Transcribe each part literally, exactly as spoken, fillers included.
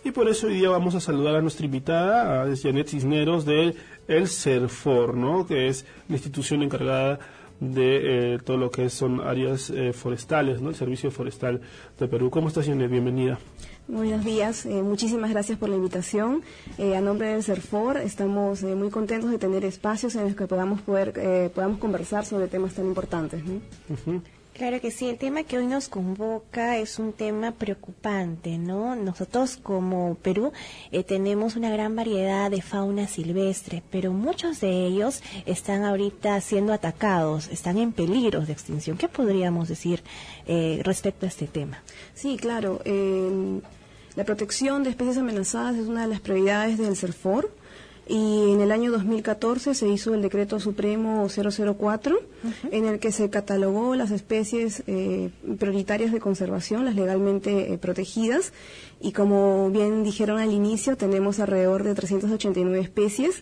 y por eso hoy día vamos a saludar a nuestra invitada, a Janet Cisneros de el CERFOR, ¿no? Que es la institución encargada de eh, todo lo que son áreas eh, forestales, ¿no? El Servicio Forestal de Perú. ¿Cómo estás, Janet? Bienvenida. Buenos días, eh, muchísimas gracias por la invitación. Eh, a nombre del CERFOR estamos eh, muy contentos de tener espacios en los que podamos poder eh, podamos conversar sobre temas tan importantes, ¿no? Uh-huh. Claro que sí, el tema que hoy nos convoca es un tema preocupante, ¿no? Nosotros como Perú eh, tenemos una gran variedad de fauna silvestre, pero muchos de ellos están ahorita siendo atacados, están en peligro de extinción. ¿Qué podríamos decir eh, respecto a este tema? Sí, claro. Eh, la protección de especies amenazadas es una de las prioridades del CERFOR. Y en el año dos mil catorce se hizo el Decreto Supremo cero cero cuatro, uh-huh. en el que se catalogó las especies eh, prioritarias de conservación, las legalmente eh, protegidas, y como bien dijeron al inicio, tenemos alrededor de trescientas ochenta y nueve especies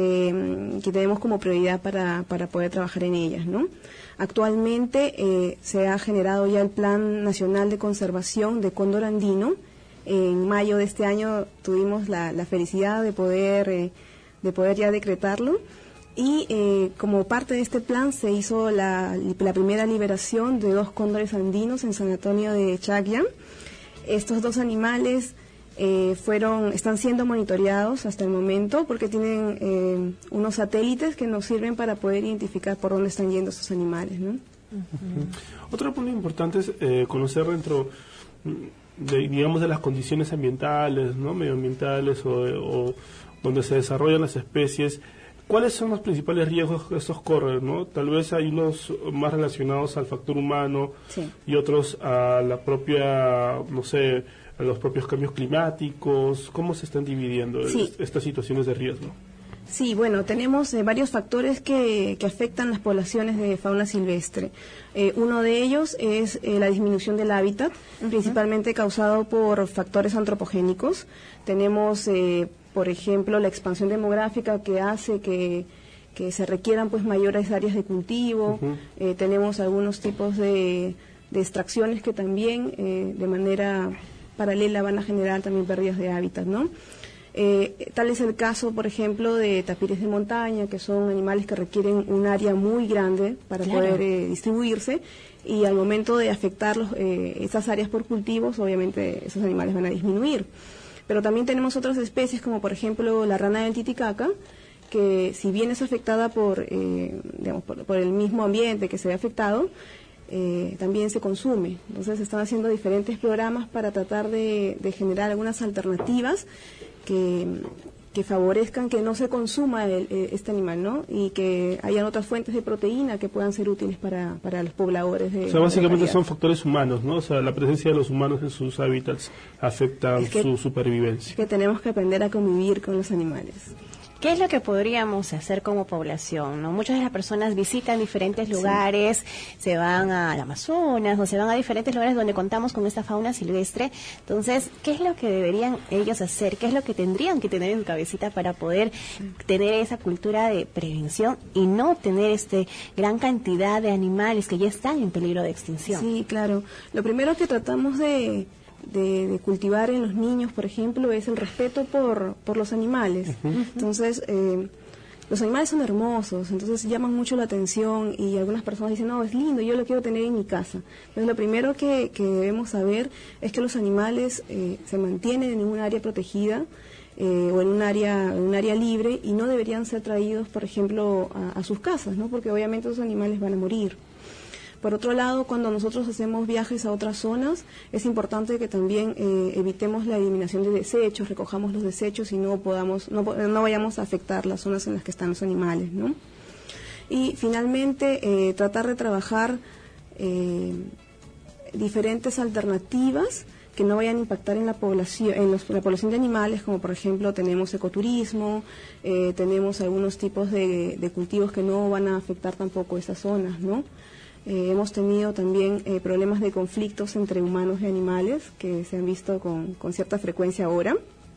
que, que tenemos como prioridad para, para poder trabajar en ellas, ¿no? Actualmente eh, se ha generado ya el Plan Nacional de Conservación de Cóndor Andino. En mayo de este año tuvimos la, la felicidad de poder... Eh, de poder ya decretarlo, y eh, como parte de este plan se hizo la, la primera liberación de dos cóndores andinos en San Antonio de Chacya. Estos dos animales eh, fueron están siendo monitoreados hasta el momento porque tienen eh, unos satélites que nos sirven para poder identificar por dónde están yendo estos animales, ¿no? Uh-huh. Otro punto importante es eh, conocer dentro de, digamos, de las condiciones ambientales, ¿no? Medioambientales o, o donde se desarrollan las especies, ¿cuáles son los principales riesgos que estos corren, ¿no? Tal vez hay unos más relacionados al factor humano, sí, y otros a la propia, no sé, a los propios cambios climáticos. ¿Cómo se están dividiendo sí. estas situaciones de riesgo? Sí, bueno, tenemos eh, varios factores que, que afectan las poblaciones de fauna silvestre. Eh, uno de ellos es eh, la disminución del hábitat, uh-huh. principalmente causado por factores antropogénicos. Tenemos, eh, por ejemplo, la expansión demográfica que hace que, que se requieran pues mayores áreas de cultivo. Uh-huh. Eh, tenemos algunos tipos de, de extracciones que también eh, de manera paralela van a generar también pérdidas de hábitat, ¿no? Eh, tal es el caso, por ejemplo, de tapires de montaña, que son animales que requieren un área muy grande para claro. poder eh, distribuirse, y al momento de afectar los, eh, esas áreas por cultivos, obviamente esos animales van a disminuir. Pero también tenemos otras especies, como por ejemplo la rana del Titicaca, que si bien es afectada por, eh, digamos, por, por el mismo ambiente que se ve afectado, Eh, también se consume. Entonces se están haciendo diferentes programas para tratar de, de generar algunas alternativas que, que favorezcan que no se consuma el, este animal, ¿no? Y que hayan otras fuentes de proteína que puedan ser útiles para, para los pobladores de... O sea, básicamente son factores humanos, ¿no? O sea, la presencia de los humanos en sus hábitats afecta es que, su supervivencia. Es que tenemos que aprender a convivir con los animales. ¿Qué es lo que podríamos hacer como población, ¿no? Muchas de las personas visitan diferentes lugares, sí. se van al Amazonas o se van a diferentes lugares donde contamos con esta fauna silvestre. Entonces, ¿qué es lo que deberían ellos hacer? ¿Qué es lo que tendrían que tener en su cabecita para poder tener esa cultura de prevención y no tener este gran cantidad de animales que ya están en peligro de extinción? Sí, claro. Lo primero que tratamos de... De, de cultivar en los niños, por ejemplo, es el respeto por, por los animales. Uh-huh. Entonces, eh, los animales son hermosos, entonces llaman mucho la atención y algunas personas dicen, no, es lindo, yo lo quiero tener en mi casa. Entonces, lo primero que, que debemos saber es que los animales eh, se mantienen en un área protegida eh, o en un área, en un área libre y no deberían ser traídos, por ejemplo, a, a sus casas, ¿no? Porque obviamente esos animales van a morir. Por otro lado, cuando nosotros hacemos viajes a otras zonas, es importante que también eh, evitemos la eliminación de desechos, recojamos los desechos y no podamos, no, no vayamos a afectar las zonas en las que están los animales, ¿no? Y finalmente, eh, tratar de trabajar eh, diferentes alternativas que no vayan a impactar en la población, en, los, en la población de animales, como por ejemplo tenemos ecoturismo, eh, tenemos algunos tipos de, de cultivos que no van a afectar tampoco esas zonas, ¿no? Eh, hemos tenido también eh, problemas de conflictos entre humanos y animales que se han visto con, con cierta frecuencia ahora.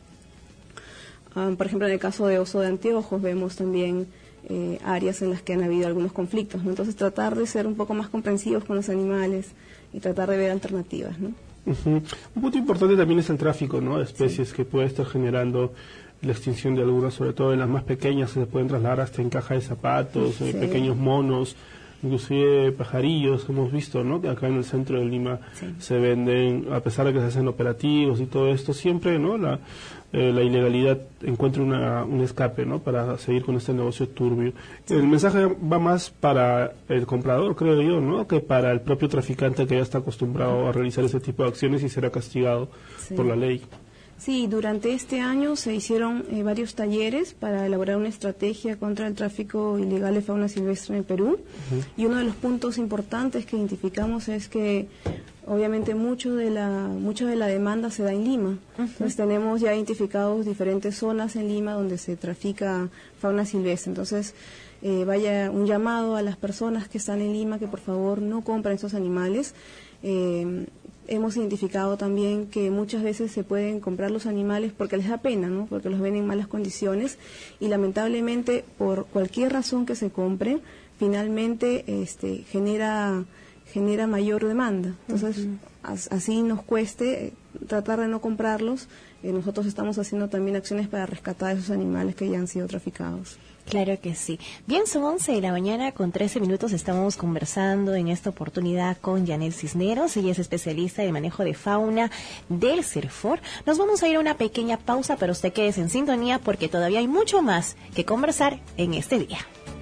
Um, por ejemplo, en el caso de oso de anteojos vemos también eh, áreas en las que han habido algunos conflictos, ¿no? Entonces tratar de ser un poco más comprensivos con los animales y tratar de ver alternativas, ¿no? Uh-huh. Un punto importante también es el tráfico, ¿no? De especies sí. que puede estar generando la extinción de algunas, sobre todo de las más pequeñas, que se pueden trasladar hasta en caja de zapatos, sí. eh, pequeños monos, inclusive pajarillos, hemos visto, ¿no? Que acá en el centro de Lima sí. se venden, a pesar de que se hacen operativos y todo esto, siempre, ¿no? La, eh, la ilegalidad encuentra una, un escape, ¿no? Para seguir con este negocio turbio. Sí. El mensaje va más para el comprador, creo yo, ¿no? Que para el propio traficante que ya está acostumbrado a realizar ese tipo de acciones y será castigado sí. por la ley. Sí, durante este año se hicieron eh, varios talleres para elaborar una estrategia contra el tráfico ilegal de fauna silvestre en el Perú. Uh-huh. Y uno de los puntos importantes que identificamos es que obviamente mucho de la mucho de la demanda se da en Lima. Uh-huh. Entonces tenemos ya identificados diferentes zonas en Lima donde se trafica fauna silvestre. Entonces eh, vaya un llamado a las personas que están en Lima que por favor no compren estos animales. Eh, Hemos identificado también que muchas veces se pueden comprar los animales porque les da pena, ¿no? Porque los ven en malas condiciones y lamentablemente por cualquier razón que se compre, finalmente este, genera genera mayor demanda. Entonces, uh-huh. as, así nos cueste eh, tratar de no comprarlos, eh, nosotros estamos haciendo también acciones para rescatar esos animales que ya han sido traficados. Claro que sí. Bien, son once de la mañana con trece minutos. Estamos conversando en esta oportunidad con Yanel Cisneros. Ella es especialista de manejo de fauna del CERFOR. Nos vamos a ir a una pequeña pausa, pero usted quédese en sintonía porque todavía hay mucho más que conversar en este día.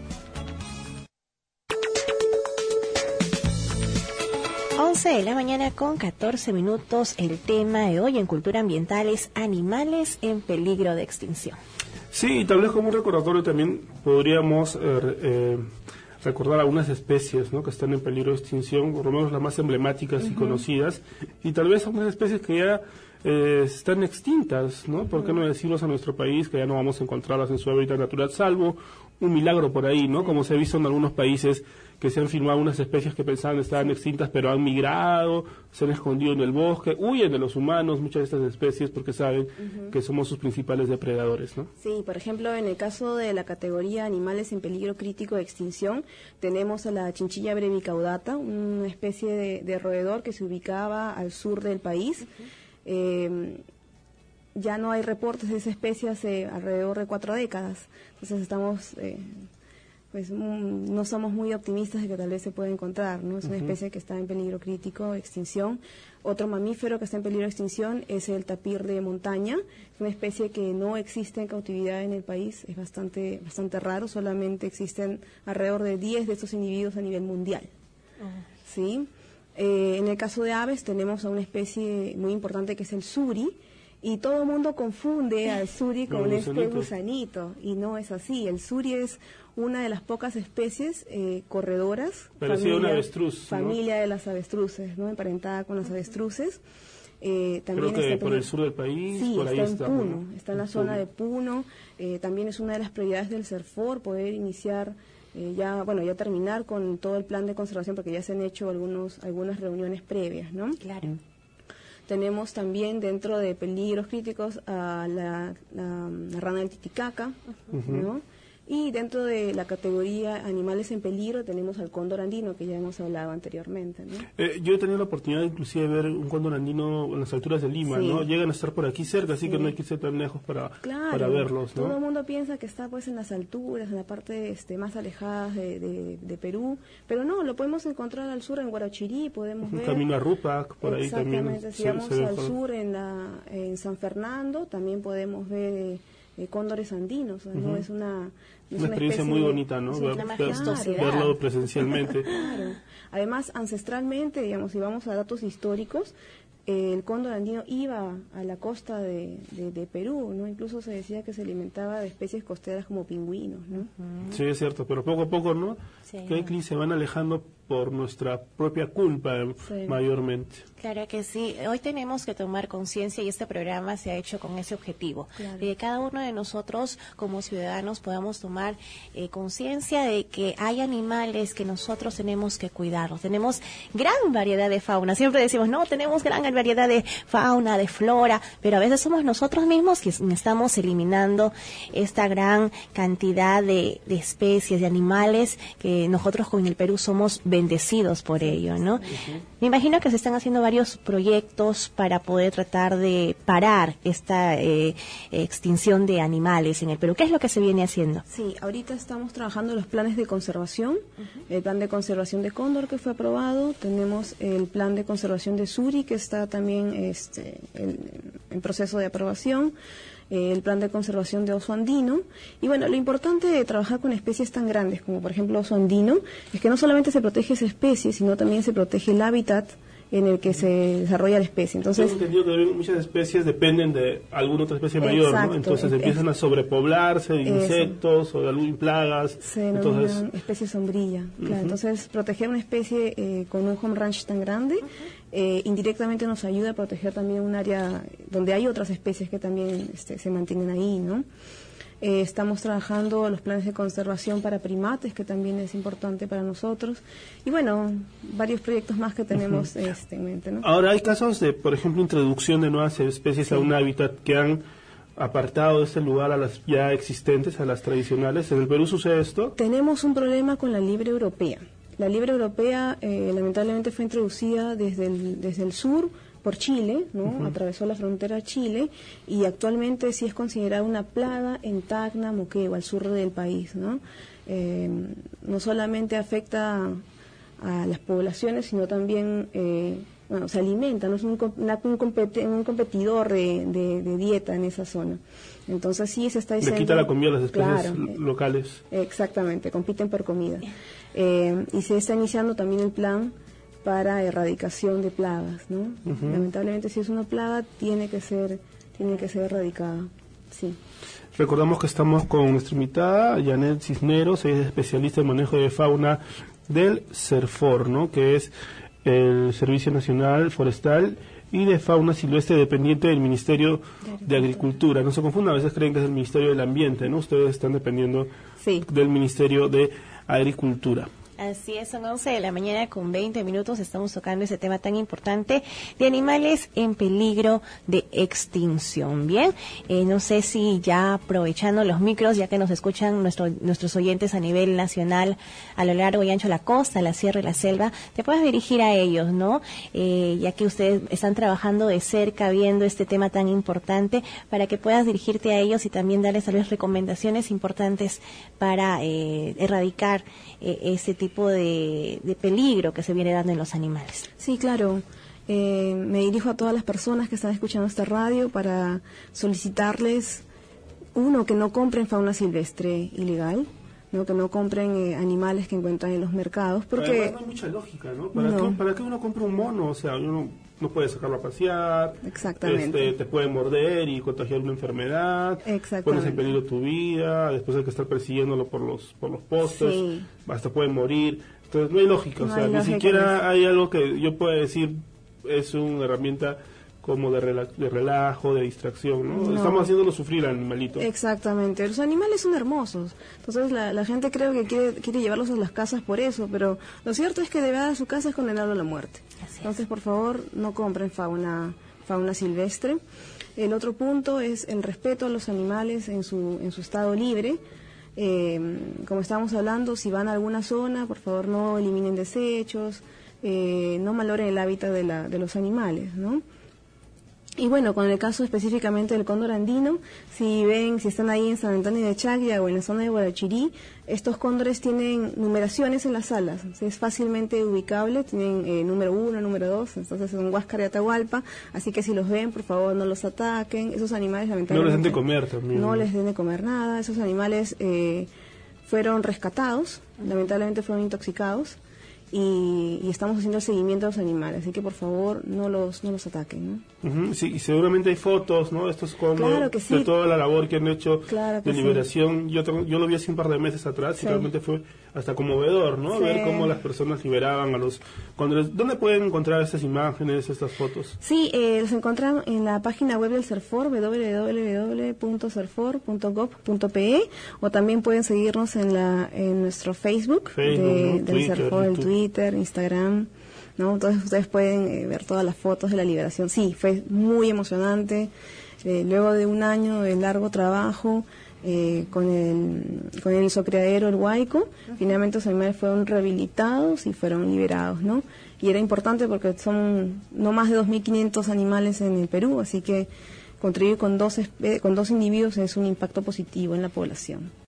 once de la mañana con catorce minutos. El tema de hoy en Cultura Ambiental es animales en peligro de extinción. Sí, tal vez como un recordatorio también podríamos eh, eh, recordar algunas especies, ¿no? que están en peligro de extinción, por lo menos las más emblemáticas uh-huh. y conocidas, y tal vez algunas especies que ya eh, están extintas, ¿no? ¿Por qué no decirnos a nuestro país que ya no vamos a encontrarlas en su hábitat natural, salvo un milagro por ahí, ¿no? Como se ha visto en algunos países que se han filmado unas especies que pensaban estaban extintas, pero han migrado, se han escondido en el bosque, huyen de los humanos, muchas de estas especies, porque saben uh-huh. que somos sus principales depredadores, ¿no? Sí, por ejemplo, en el caso de la categoría animales en peligro crítico de extinción, tenemos a la chinchilla brevicaudata, una especie de, de roedor que se ubicaba al sur del país. Uh-huh. Eh, ya no hay reportes de esa especie hace alrededor de cuatro décadas, entonces estamos... Eh, pues mm, no somos muy optimistas de que tal vez se pueda encontrar, ¿no? Es una uh-huh. especie que está en peligro crítico de extinción. Otro mamífero que está en peligro de extinción es el tapir de montaña, es una especie que no existe en cautividad en el país, es bastante bastante raro, solamente existen alrededor de diez de estos individuos a nivel mundial. Uh-huh. ¿Sí? Eh, en el caso de aves tenemos a una especie muy importante que es el suri, y todo el mundo confunde al suri con no, este gusanito, y no es así. El suri es una de las pocas especies eh, corredoras, familia, una avestruz, familia ¿no? de las avestruces, ¿no? Emparentada con las avestruces. Eh, también Creo que está por el sur del país, sí, por ahí está en está. Puno, ¿no? está en la zona de Puno. Eh, también es una de las prioridades del CERFOR poder iniciar eh, ya, bueno, ya terminar con todo el plan de conservación, porque ya se han hecho algunos algunas reuniones previas, ¿no? Claro. Tenemos también dentro de peligros críticos a la, la, la rana del Titicaca, uh-huh. ¿no? Y dentro de la categoría animales en peligro tenemos al cóndor andino, que ya hemos hablado anteriormente, ¿no? Eh, yo he tenido la oportunidad inclusive de ver un cóndor andino en las alturas de Lima, sí. ¿no? Llegan a estar por aquí cerca, así sí. que no hay que ser tan lejos para, claro, para verlos, ¿no? Todo el mundo piensa que está pues en las alturas, en la parte este, más alejadas de, de, de Perú, pero no, lo podemos encontrar al sur en Guarachirí, podemos un ver. Camino a Rupac, por ahí también. Exactamente, si vamos al sur en, la, en San Fernando, también podemos ver eh, eh, cóndores andinos, ¿no? Uh-huh. Es una... Es una, una experiencia muy bonita, ¿no? Ver, ver, verlo presencialmente. Claro. Además, ancestralmente, digamos, si vamos a datos históricos, eh, el cóndor andino iba a la costa de, de, de Perú, ¿no? Incluso se decía que se alimentaba de especies costeras como pingüinos, ¿no? Uh-huh. Sí, es cierto, pero poco a poco, ¿no? Sí, que no. se van alejando por nuestra propia culpa, sí. mayormente. Claro que sí. Hoy tenemos que tomar conciencia y este programa se ha hecho con ese objetivo. Claro. De que cada uno de nosotros como ciudadanos podamos tomar eh, conciencia de que hay animales que nosotros tenemos que cuidarlos. Tenemos gran variedad de fauna. Siempre decimos, no, tenemos gran variedad de fauna, de flora, pero a veces somos nosotros mismos que estamos eliminando esta gran cantidad de, de especies, de animales que nosotros con el Perú somos bendecidos por ello, ¿no? Uh-huh. Me imagino que se están haciendo varios proyectos para poder tratar de parar esta eh, extinción de animales en el Perú. ¿Qué es lo que se viene haciendo? Sí, ahorita estamos trabajando los planes de conservación, uh-huh. el plan de conservación de cóndor que fue aprobado, tenemos el plan de conservación de suri que está también este, el, en proceso de aprobación, el plan de conservación de oso andino. Y bueno, lo importante de trabajar con especies tan grandes como por ejemplo oso andino es que no solamente se protege esa especie, sino también se protege el hábitat en el que se desarrolla la especie. Entonces, tengo entendido que muchas especies dependen de alguna otra especie mayor, exacto, ¿no? Entonces es, empiezan a sobrepoblarse de insectos eso. o de algunas plagas. Se denominan especies sombrilla. Uh-huh. Claro, entonces, proteger una especie eh, con un home ranch tan grande uh-huh. eh, indirectamente nos ayuda a proteger también un área donde hay otras especies que también este, se mantienen ahí, ¿no? Eh, estamos trabajando los planes de conservación para primates, que también es importante para nosotros. Y bueno, varios proyectos más que tenemos uh-huh. este, en mente, ¿no? Ahora, hay casos de, por ejemplo, introducción de nuevas especies sí. a un hábitat que han apartado de este lugar a las ya existentes, a las tradicionales. ¿En el Perú sucede esto? Tenemos un problema con la liebre europea. La liebre europea, eh, lamentablemente, fue introducida desde el, desde el sur, por Chile, ¿no? Uh-huh. Atravesó la frontera a Chile y actualmente sí es considerada una plaga en Tacna, Moquegua, al sur del país, ¿no? Eh, no solamente afecta a las poblaciones, sino también, eh, bueno, se alimenta, no es un, una, un, competi- un competidor de, de, de dieta en esa zona. Entonces sí se está diciendo... Le quita la comida a las especies claro, locales. Exactamente, compiten por comida. Eh, y se está iniciando también el plan para erradicación de plagas, ¿no? Uh-huh. Lamentablemente, si es una plaga, tiene que ser, tiene que ser erradicada, sí. Recordamos que estamos con nuestra invitada, Janet Cisneros, ella es especialista en manejo de fauna del CERFOR, ¿no? Que es el Servicio Nacional Forestal y de Fauna Silvestre dependiente del Ministerio de, de Agricultura. No se confunda, a veces creen que es el Ministerio del Ambiente, ¿no? Ustedes están dependiendo sí. del Ministerio de Agricultura. Así es, son once de la mañana con veinte minutos, estamos tocando ese tema tan importante de animales en peligro de extinción. Bien, eh, no sé si ya aprovechando los micros, ya que nos escuchan nuestro, nuestros oyentes a nivel nacional, a lo largo y ancho de la costa, la sierra y la selva, te puedes dirigir a ellos, ¿no? Eh, ya que ustedes están trabajando de cerca, viendo este tema tan importante, para que puedas dirigirte a ellos y también darles tal vez recomendaciones importantes para eh, erradicar eh, ese tipo De, de peligro que se viene dando en los animales. Sí, claro. Eh, me dirijo a todas las personas que están escuchando esta radio para solicitarles, uno, que no compren fauna silvestre ilegal, no que no compren eh, animales que encuentran en los mercados, porque... Además, no hay mucha lógica, ¿no? ¿Para, no. Qué, ¿Para qué uno compra un mono? O sea, uno no puede sacarlo a pasear. Exactamente. Este, te puede morder y contagiar una enfermedad. Exactamente. Pones en peligro tu vida, después hay que estar persiguiéndolo por los por los postes, sí. hasta puede morir. Entonces no hay lógica, no o sea, ni siquiera hay algo que yo pueda decir es una herramienta como de, rela de relajo, de distracción, ¿no? no. Estamos haciéndolo sufrir al animalito. Exactamente. Los animales son hermosos. Entonces la, la gente creo que quiere, quiere llevarlos a las casas por eso, pero lo cierto es que de verdad su casa es condenarlo a la muerte. Entonces, por favor, no compren fauna, fauna silvestre. El otro punto es el respeto a los animales en su, en su estado libre. Eh, como estábamos hablando, si van a alguna zona, por favor no eliminen desechos, eh, no malogren el hábitat de, la, de los animales, ¿no? Y bueno, con el caso específicamente del cóndor andino, si ven, si están ahí en San Antonio de Chacya o en la zona de Guarachirí, estos cóndores tienen numeraciones en las alas, o sea, es fácilmente ubicable, tienen eh, número uno, número dos, entonces son Huáscar y Atahualpa, así que si los ven, por favor no los ataquen, esos animales lamentablemente... No les den de comer también. No les den de comer nada, esos animales eh, fueron rescatados, lamentablemente fueron intoxicados, Y, y estamos haciendo el seguimiento de los animales, así que por favor no los no los ataquen, ¿no? Uh-huh, sí, y seguramente hay fotos, ¿no? Estos como claro que sí. de toda la labor que han hecho claro que de liberación. Sí. Yo yo lo vi hace un par de meses atrás sí. y realmente fue hasta conmovedor, ¿no? Sí. Ver cómo las personas liberaban a los cóndores. ¿Dónde pueden encontrar estas imágenes, estas fotos? Sí, eh, los encuentran en la página web del CERFOR, w w w punto cerfor punto gov punto p e, o también pueden seguirnos en la en nuestro Facebook, Facebook de, ¿no? del Twitter, CERFOR, el Twitter, Instagram, ¿no? Entonces ustedes pueden eh, ver todas las fotos de la liberación. Sí, fue muy emocionante. Eh, luego de un año de largo trabajo, eh, con el con el zocriadero el Huayco. Uh-huh. Finalmente los animales fueron rehabilitados y fueron liberados, ¿no? Y era importante porque son no más de dos mil quinientos animales en el Perú, así que contribuir con dos, con dos individuos es un impacto positivo en la población.